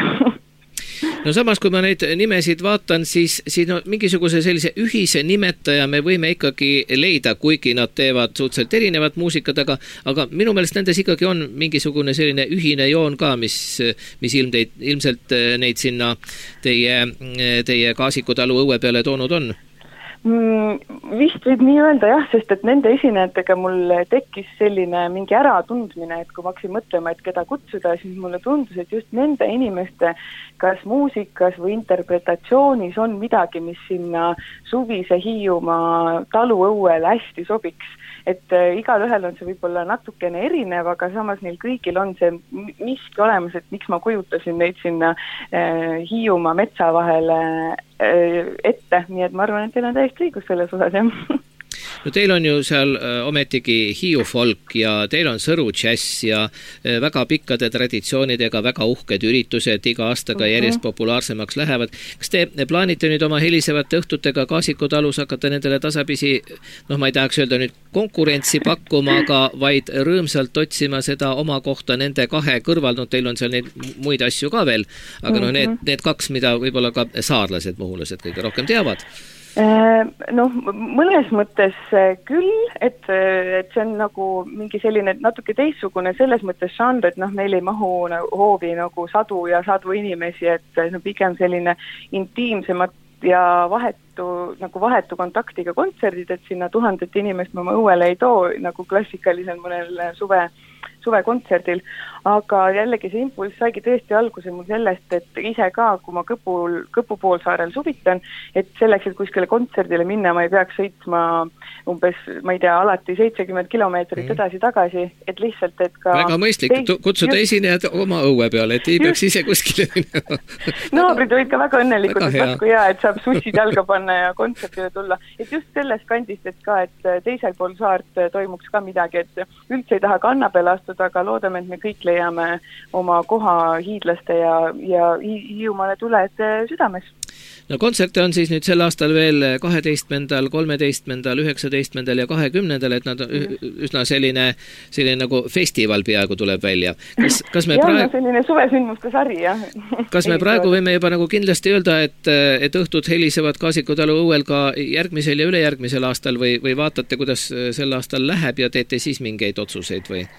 No samas, kui ma neid nimesid vaatan, siis, siis no, mingisuguse sellise ühise nimetaja me võime ikkagi leida, kuigi nad teevad suhteliselt erinevat muusikat, aga, aga minu meelest nendes ikkagi on mingisugune selline ühine joon ka, mis, mis ilmteid, ilmselt neid sinna teie, teie Kaasikutalu õue peale toonud on. Vist võib nii öelda jah, sest et nende esinejatega mul tekkis selline mingi äratundmine, et kui ma hakkasin mõtlema, et keda kutsuda, siis mulle tundus, et just nende inimeste kas muusikas või interpretatsioonis on midagi, mis sinna suvise Hiiumaa taluõuele hästi sobiks. Et äh, igal ühel on see võib-olla natukene erinev, aga samas neil kõigil on see miski olemas, et miks ma kujutasin neid sinna äh, Hiiumaa metsa vahele äh, ette, nii et ma arvan, et teil on täiesti õigus selles osas, jah. No teil on ju seal ometigi Hiiu folk ja teil on Sõru džäss ja väga pikkade traditsioonidega väga uhked üritused iga aastaga uh-huh. järjest populaarsemaks lähevad. Kas te plaanite nüüd oma helisevate õhtutega Kaasikutalus hakata nendele tasapisi, noh ma ei tahaks öelda nüüd konkurentsi pakkuma, aga vaid rõõmsalt otsima seda oma kohta nende kahe kõrval, no teil on seal neid muid asju ka veel, aga uh-huh. no need, need kaks, mida võib-olla ka saarlased, muhulased kõige rohkem teavad? Noh, mõnes mõttes küll, et, et see on nagu mingi selline natuke teistsugune selles mõttes žanr, et noh, meil ei mahu hoovi nagu sadu ja sadu inimesi, et no, pigem selline intiimsemat ja vahetu, nagu vahetu kontaktiga kontserdid, et sinna tuhandet inimest ma õuele ei too nagu klassikalisel mõnel suve suvekontserdil, aga jällegi see impulss saigi tõesti alguse mul sellest, et ise ka, kui ma Kõpul, Kõpu poolsaarel suvitan, et selleks, et kuskile kontserdile minna, ma ei peaks sõitma umbes, ma ei tea, alati seitsekümmend kilomeetrit mm. edasi-tagasi, et lihtsalt, et ka... Väga mõistlik, teis... kutsuda just... esinejad oma õue peale, et ei peaks ise kuskile minna. Naabrid olid ka väga õnnelikud, väga et vasku hea, et saab sussid jalga panna ja kontserdile tulla. Et just sellest kandist, et ka, et teisel pool saart toimuks ka midagi, et üldse ei taha kanna peale astuda, aga loodame, et me kõik leiame oma koha hiidlaste ja, ja Hiiumaale tuled südames. No kontserte on siis nüüd sel aastal veel kaheteistkümnendal, kolmeteistkümnendal, üheksateistkümnendal ja kahekümnendal, et nad on üsna selline, selline nagu festival peaaegu tuleb välja. Kas, kas me ja, praegu... no selline suvesündmuste sari, jah. Kas me praegu võime juba nagu kindlasti öelda, et, et õhtud helisevad Kaasikutalu õuel ka järgmisel ja ülejärgmisel aastal või, või vaatate, kuidas sel aastal läheb ja teete siis mingeid otsuseid või?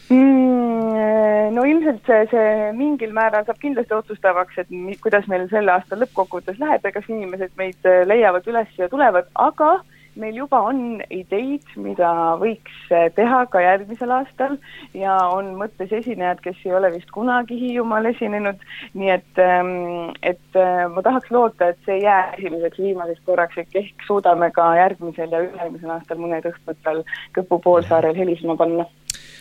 No ilmselt see, see mingil määral saab kindlasti otsustavaks, et mi, kuidas meil selle aasta lõppkokkuvõttes läheb ja kas inimesed meid leiavad üles ja tulevad, aga meil juba on ideid, mida võiks teha ka järgmisel aastal ja on mõttes esinejad, kes ei ole vist kunagi Hiiumaal esinenud, nii et, et ma tahaks loota, et see jää esimeseks viimaseks korraks, et ehk suudame ka järgmisel ja ülejärgmisel aastal mõned õhtutel Kõpu poolsaarel helisma panna.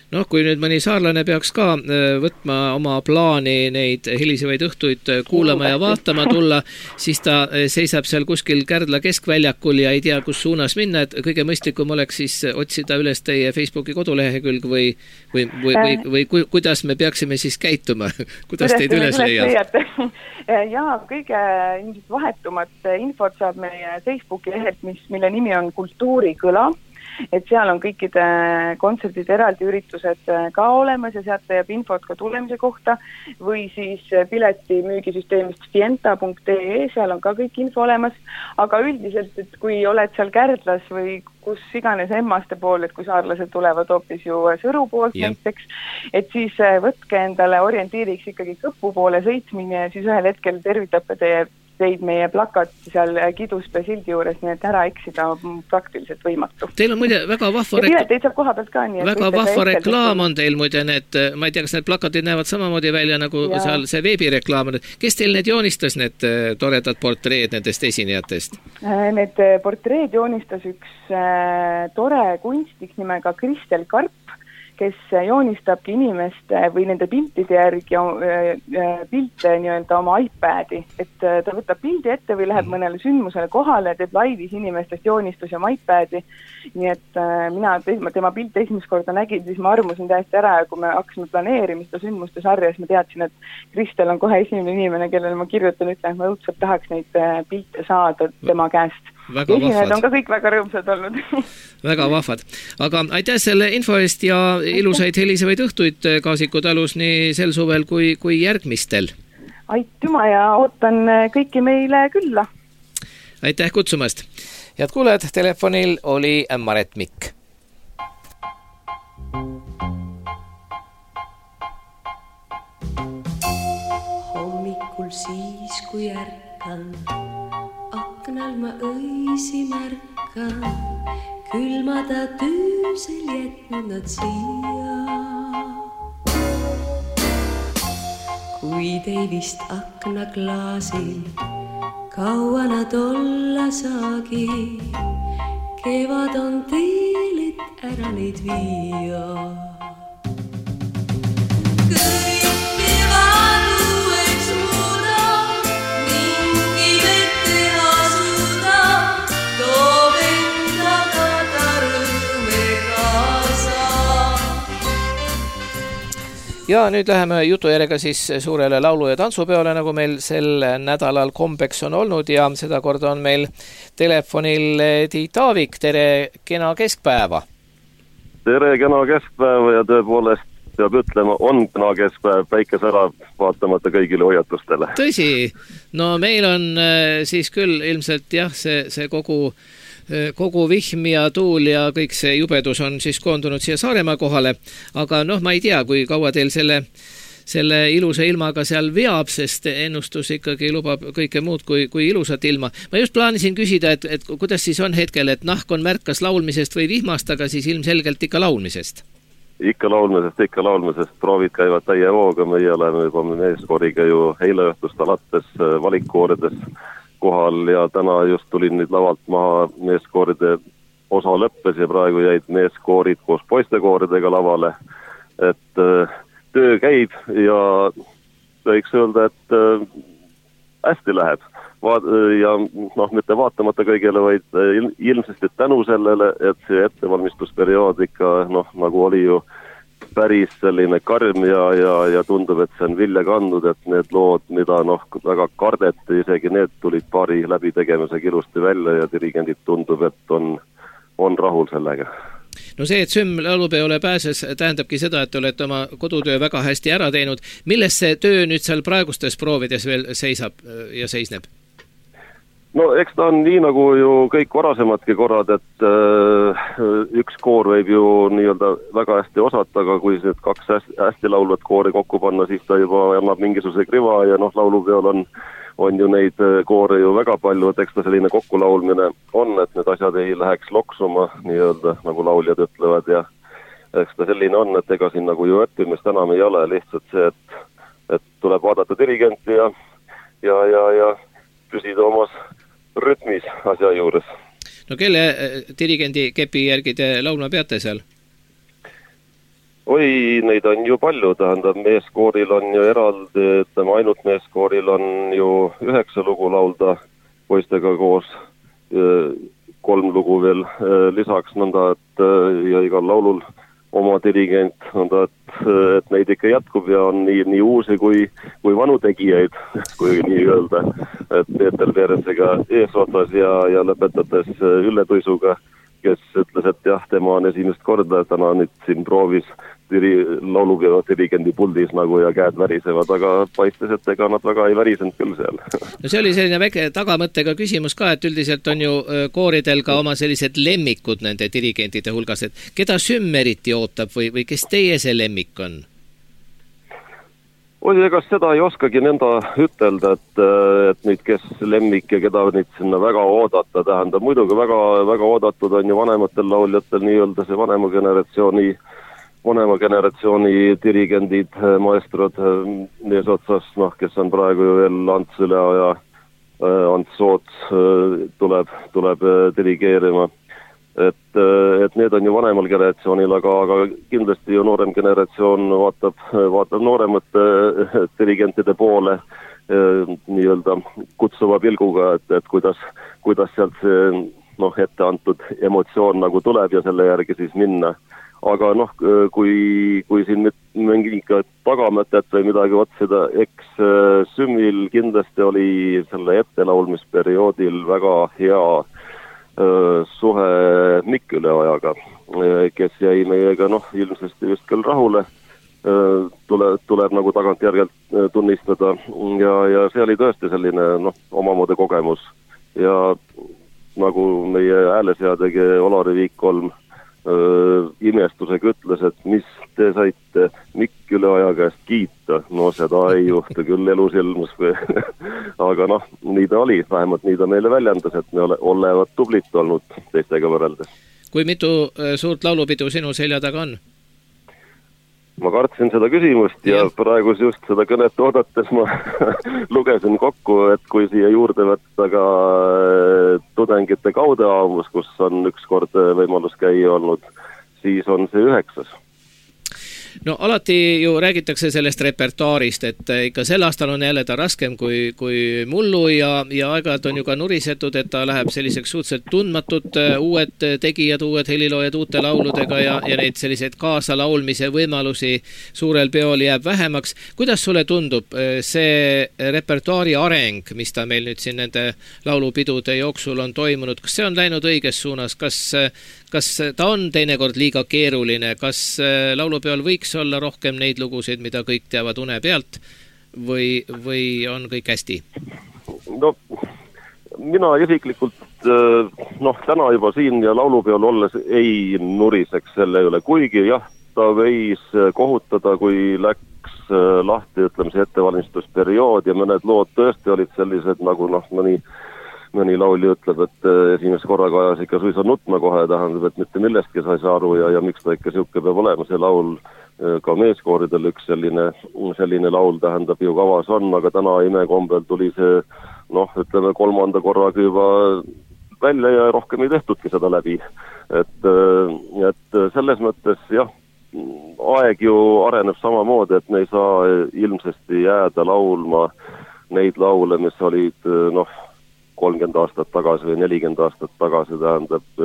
Noh, kui nüüd mõni saarlane peaks ka võtma oma plaani neid helisevaid õhtuid kuulama ja vaatama tulla, siis ta seisab seal kuskil Kärdla keskväljakul ja ei tea, kus suunas minna, et kõige mõistlikum oleks siis otsida üles teie Facebooki kodulehekülg või, või, või, või, või ku, kuidas me peaksime siis käituma, kuidas teid üles leiad? Jaa, kõige ilmselt vahetumat infot saab meie Facebooki lehelt, mis, mille nimi on Kultuurikõla. Et seal on kõikide kontserdid eraldi üritused ka olemas ja sealt jääb infot ka tulemise kohta või siis pileti müügisüsteemist fienta punkt ee, seal on ka kõik info olemas, aga üldiselt, et kui oled seal Kärdlas või kus iganes Emmaste pool, et kui saarlased tulevad hoopis ju Sõru poolt yeah. näiteks, et siis võtke endale orientiiriks ikkagi Kõpu poole sõitmine ja siis ühel hetkel tervitab teie teid meie plakat seal Kiduspe sildi juures, nii et ära eksida on praktiliselt võimatu. Teil on muide väga vahva, rek... saab koha pealt ka, nii, väga vahva reklaam on teil muide, need, ma ei tea, kas need plakatid näevad samamoodi välja nagu ja. Seal see veebireklaam. Kes teil need joonistas, need toredad portreed nendest esinejatest? Need portreed joonistas üks tore kunstnik nimega Kristel Karp, kes joonistabki inimeste või nende piltide järgi pilte nii-öelda oma iPadi, et ta võtab pildi ette või läheb mõnele sündmusele kohale, teeb laivis inimestest joonistus oma iPadi, nii et mina tema pilte esimest korda nägin, siis ma armusin täiesti ära ja kui me hakkasime planeerimist sündmuste sarja, siis ma teadsin, et Kristel on kohe esimene inimene, kellele ma kirjutan, ütlen, et ma õudselt tahaks neid pilte saada tema käest. Esinejad on ka kõik väga rõõmsad olnud. Väga vahvad. Aga aitäh selle info eest ja ilusaid helisevaid õhtuid Kaasiku talus nii sel suvel kui, kui järgmistel. Aitüma ja ootan kõiki meile külla. Aitäh kutsumast. Head kuulajad, telefonil oli Maret Mikk. Hommikul siis, kui ärkan aknal ma õisi märkan, külmada tüüsel jätnud nad siia. Kuid ei vist aknaklaasil kaua nad olla saagi, kevad on teel, et ära neid viia. Ja nüüd läheme jutujärjega siis suurele laulu- ja tantsupeole, nagu meil sel nädalal kombeks on olnud ja seda korda on meil telefonil Tiit Aavik. Tere, kena keskpäeva! Tere, kena keskpäeva ja tõepoolest peab ütlema, on kena keskpäev, päike särab vaatamata kõigile hoiatustele. Tõsi, no meil on siis küll ilmselt jah, see, see kogu kogu vihm ja tuul ja kõik see jubedus on siis koondunud siia Saaremaa kohale, aga noh, ma ei tea, kui kaua teil selle, selle ilusa ilmaga seal veab, sest ennustus ikkagi lubab kõike muud kui, kui ilusat ilma. Ma just plaanisin küsida, et, et kuidas siis on hetkel, et nahk on märkas laulmisest või vihmast, aga siis ilmselgelt ikka laulmisest? Ikka laulmisest, ikka laulmisest, proovid käivad täie hooga, meie oleme juba meeskooriga ju eile õhtust alates valikkoorides kohal ja täna just tulin nüüd lavalt maha, meeskooride osa lõppes ja praegu jäid meeskoorid koos poistekooridega lavale, et äh, töö käib ja võiks öelda, et äh, hästi läheb. Vaat, ja noh, mitte vaatamata kõigele, vaid ilmsesti tänu sellele, et see ettevalmistusperiood ikka noh, nagu oli ju päris selline karm ja, ja, ja tundub, et see on vilja kandnud, et need lood, mida noh, väga kardeti, isegi need tulid paari läbi tegemisega ilusti välja ja dirigendid tundub, et on, on rahul sellega. No see, et Sümm laulupeole pääses, tähendabki seda, et olete oma kodutöö väga hästi ära teinud. Milles see töö nüüd seal praegustes proovides veel seisab ja seisneb? No eks ta on nii nagu ju kõik varasemadki korrad, et äh, üks koor võib ju nii-öelda väga hästi osata, aga kui need kaks hästi, hästi laulvat koori kokku panna, siis ta juba annab mingisuguse kriva ja noh, laulupeol on, on ju neid koore ju väga palju, et eks ta selline kokkulaulmine on, et need asjad ei läheks loksuma, nii-öelda nagu lauljad ütlevad ja eks ta selline on, et ega siin nagu ju õppimist enam ei ole, lihtsalt see, et, et tuleb vaadata dirigenti ja, ja, ja, ja püsida omas rütmis asja juures. No kelle dirigendi kepi järgi te laulma peate seal? oi, neid on ju palju, tähendab, meeskooril on ju eraldi, ütleme ainult meeskooril on ju üheksa lugu laulda poistega koos, kolm lugu veel lisaks, nõnda, et ja igal laulul oma dirigent, nõnda, et, et neid ikka jätkub ja on nii, nii uusi kui, kui vanu tegijaid, kui nii öelda, et Peeter Peerensiga eesotsas ja, ja lõpetades Ülle Tuisuga, kes ütles, et jah, tema on esimest korda, täna nüüd siin proovis diri, laulupeo dirigendi puldis nagu ja käed värisevad, aga paistes, et ega nad väga ei värisenud küll seal. No see oli selline väike tagamõttega küsimus ka, et üldiselt on ju kooridel ka oma sellised lemmikud nende dirigentide hulgas, et keda Sümm eriti ootab või, või kes teie see lemmik on? Oi, ega seda ei oskagi nõnda ütelda, et, et nüüd kes lemmik ja keda nüüd sinna väga oodata, tähendab, muidugi väga, väga oodatud on ju vanematel lauljatel nii-öelda see vanema generatsiooni, vanema generatsiooni dirigendid, maestrod, eesotsas, noh, kes on praegu ju veel Ants Ülea ja Ants Soots tuleb, tuleb dirigeerima. Et, et need on ju vanemal generatsioonil, aga, aga kindlasti ju noorem generatsioon vaatab, vaatab nooremate dirigentide poole nii-öelda kutsuva pilguga, et, et kuidas, kuidas sealt see noh, ette antud emotsioon nagu tuleb ja selle järgi siis minna. Aga noh, kui, kui siin mingi tagamõtet või midagi otsida, eks Sümmil kindlasti oli selle ettelaulmisperioodil väga hea suhe Mikk Üleojaga, kes jäi meiega noh, ilmsesti just küll rahule, tule, tuleb nagu tagantjärgelt tunnistada ja, ja see oli tõesti selline noh, omamoodi kogemus ja nagu meie hääleseadegi Olari Viikholm imestusega ütles, et mis te saite Mikk Üleoja käest kiita, no seda ei juhtu küll elus ilmus või aga noh, nii ta oli, vähemalt nii ta meile väljendas, et me ole, olevat tublit olnud teistega võrreldes. Kui mitu suurt laulupidu sinu selja taga on? Ma kartsin seda küsimust ja, ja praegu just seda kõnet oodates ma lugesin kokku, et kui siia juurde võtta ka tudengite kaudeaamus, kus on ükskord võimalus käia olnud, siis on see üheksas. No alati ju räägitakse sellest repertuaarist, et ikka sel aastal on jälle ta raskem kui, kui mullu ja, ja aeg-ajalt on ju ka nurisetud, et ta läheb selliseks suhteliselt tundmatud uued tegijad, uued heliloojad uute lauludega ja, ja neid selliseid kaasalaulmise võimalusi suurel peol jääb vähemaks. Kuidas sulle tundub see repertuaari areng, mis ta meil nüüd siin nende laulupidude jooksul on toimunud, kas see on läinud õiges suunas, kas, kas ta on teinekord liiga keeruline, kas laulupeol võiks olla rohkem neid lugusid, mida kõik teavad une pealt või, või on kõik hästi? No, mina isiklikult noh, täna juba siin ja laulupeol olles ei nuriseks selle üle, kuigi jah, ta võis kohutada, kui läks lahti, ütleme see ettevalmistusperiood ja mõned lood tõesti olid sellised nagu noh, mõni mõni laulja ütleb, et esimest korraga ajas ikka suisa nutma kohe, tähendab, et mitte millestki sa ei saa aru ja, ja miks ta ikka siuke peab olema, see laul ka meeskooridel üks selline, selline laul tähendab ju kavas on, aga täna imekombel tuli see noh, ütleme kolmanda korraga juba välja ja rohkem ei tehtudki seda läbi. Et, et selles mõttes jah, aeg ju areneb samamoodi, et me ei saa ilmsesti jääda laulma neid laule, mis olid noh, kolmkümmend aastat tagasi või nelikümmend aastat tagasi, tähendab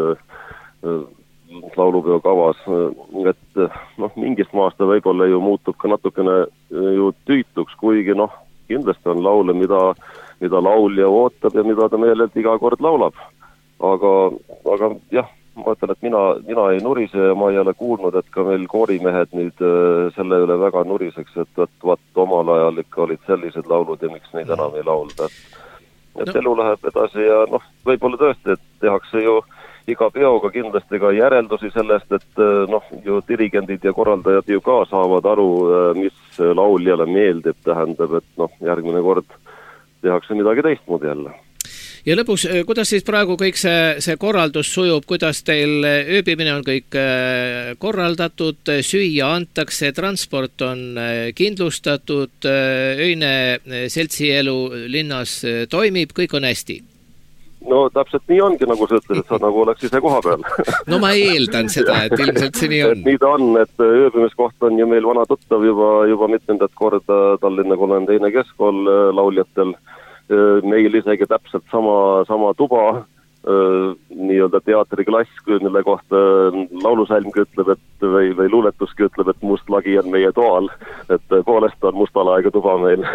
laulupeo kavas, et noh, mingist maast ta võib-olla ju muutub ka natukene ju tüütuks, kuigi noh, kindlasti on laule, mida, mida laulja ootab ja mida ta meelelt iga kord laulab. Aga, aga jah, ma ütlen, et mina, mina ei nurise ja ma ei ole kuulnud, et ka meil koorimehed nüüd selle üle väga nuriseks, et, et vaat omal ajal ikka olid sellised laulud ja miks neid enam ei laulda, et et no. Elu läheb edasi ja noh, võib-olla tõesti, et tehakse ju iga peoga kindlasti ka järeldusi sellest, et noh, ju dirigendid ja korraldajad ju ka saavad aru, mis lauljale meeldib, tähendab, et noh, järgmine kord tehakse midagi teistmoodi jälle. Ja lõpuks, kuidas siis praegu kõik see, see korraldus sujub, kuidas teil ööbimine on kõik korraldatud, süüa antakse, transport on kindlustatud, öine seltsielu linnas toimib, kõik on hästi? no täpselt nii ongi, nagu sa ütlesid, sa nagu oleks ise koha peal. No ma eeldan seda, et ilmselt see nii on. Et nii ta on, et ööbimiskoht on ju meil vana tuttav juba, juba mitmendat korda Tallinna kolmekümne teine keskkool lauljatel. Meil isegi täpselt sama, sama tuba, nii-öelda teatriklass, mille kohta laulusalmgi ütleb, et või, või luuletuski ütleb, et must lagi on meie toal, et poolest on mustalaega tuba meil.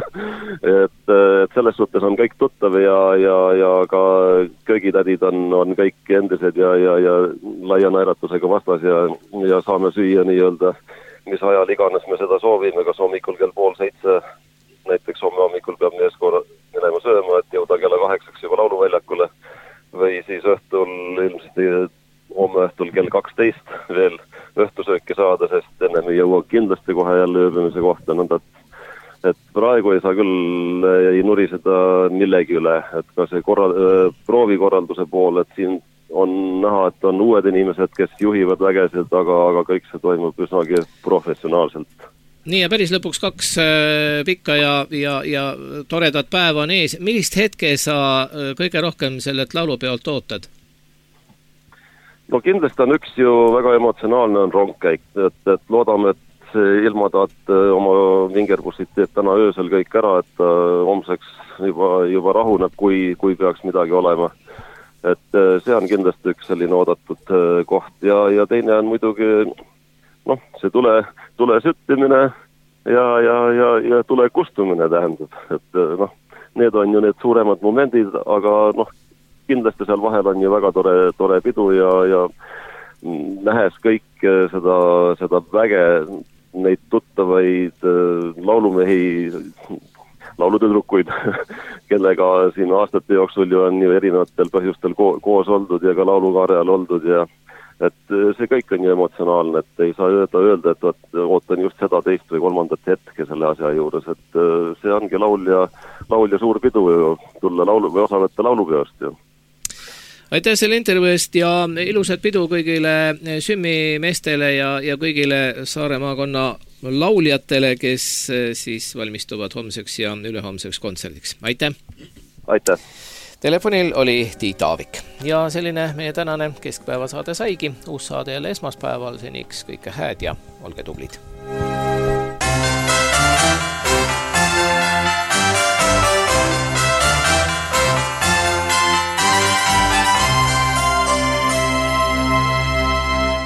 et, et selles suhtes on kõik tuttav ja, ja, ja ka köögitädid on, on kõik endised ja, ja, ja laia naeratusega vastas ja, ja saame süüa nii-öelda, mis ajal iganes me seda soovime, kas hommikul kell pool seitse, näiteks homme hommikul peab meeskoor minema sööma, et jõuda kella kaheksaks juba lauluväljakule, või siis õhtul, ilmselt homme õhtul kell kaksteist veel õhtusööki saada, sest ennem ei jõua kindlasti kohe jälle ööbimise kohta, nõnda, et praegu ei saa küll, ei nuriseda millegi üle, et ka see korra, proovikorralduse pool, et siin on näha, et on uued inimesed, kes juhivad vägesid, aga, aga kõik see toimub üsnagi professionaalselt. Nii ja päris lõpuks kaks pikka ja, ja, ja toredat päeva on ees. Millist hetke sa kõige rohkem sellelt laulupeolt ootad? No kindlasti on üks ju väga emotsionaalne on rongkäik, et, et loodame, et ilmataat oma vingerbussid teeb täna öösel kõik ära, et homseks juba, juba rahuneb, kui, kui peaks midagi olema. Et see on kindlasti üks selline oodatud koht ja, ja teine on muidugi noh, see tule, tule süttimine ja, ja, ja, ja tule kustumine tähendab, et noh, need on ju need suuremad momendid, aga noh, kindlasti seal vahel on ju väga tore, tore pidu ja, ja nähes kõik seda, seda väge, neid tuttavaid laulumehi, laulutüdrukuid, kellega siin aastate jooksul ju on ju erinevatel põhjustel ko- koos oldud ja ka laulukaare all oldud ja et see kõik on ju emotsionaalne, et ei saa öelda, öelda et ootan just seda teist või kolmandat hetke selle asja juures, et see ongi laulja, laulja suur pidu ju tulla laulu või osa võtta laulupeost ju. Aitäh selle intervjuu eest ja ilusat pidu kõigile Sümmi meestele ja, ja kõigile Saare maakonna lauljatele, kes siis valmistuvad homseks ja ülehomseks kontserdiks. Aitäh! Aitäh! Telefonil oli Tiit Aavik ja selline meie tänane keskpäevasaade saigi. Uus saade jälle esmaspäeval, seniks kõike hääd ja olge tublid.